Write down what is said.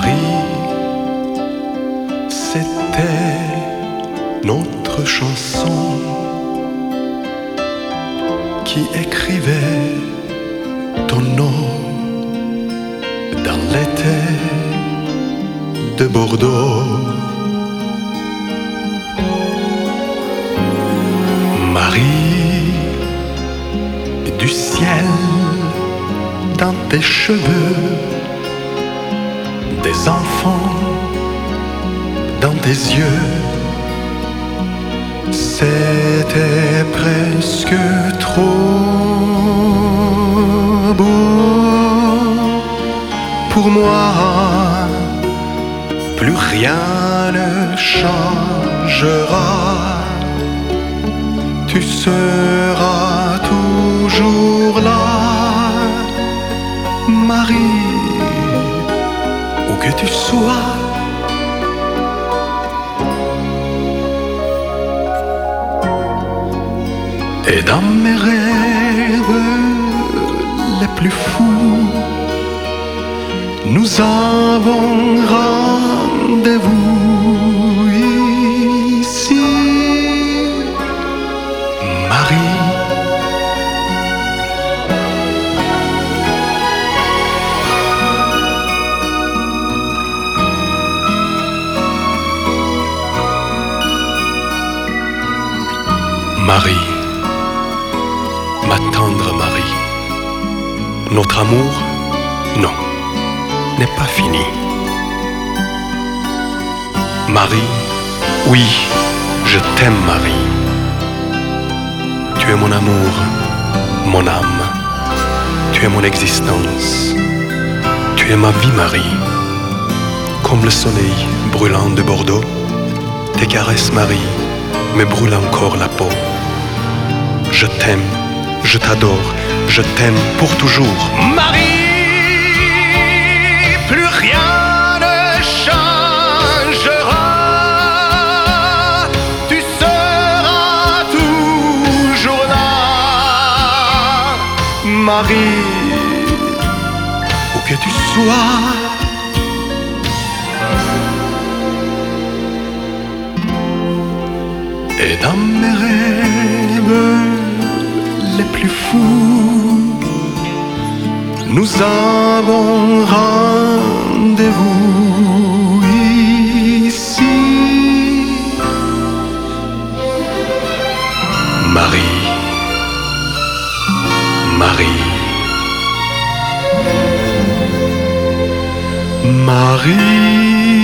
Marie, c'était notre chanson qui écrivait ton nom dans l'été de Bordeaux. Marie, du ciel dans tes cheveux, des enfants dans tes yeux, c'était presque trop beau pour moi. Plus rien ne changera, tu seras toujours là, Marie, où que tu sois. Et dans mes rêves les plus fous, nous avons rendez-vous ici, Marie. Marie, ma tendre Marie, notre amour, non, n'est pas fini. Marie, oui, je t'aime Marie. Tu es mon amour, mon âme, tu es mon existence, tu es ma vie Marie. Comme le soleil brûlant de Bordeaux, tes caresses Marie me brûlent encore la peau. Je t'aime, je t'adore, je t'aime pour toujours. Marie, plus rien ne changera, tu seras toujours là, Marie, où que tu sois. Et dans mes rêves les plus fous, nous avons rendez-vous ici, Marie, Marie, Marie.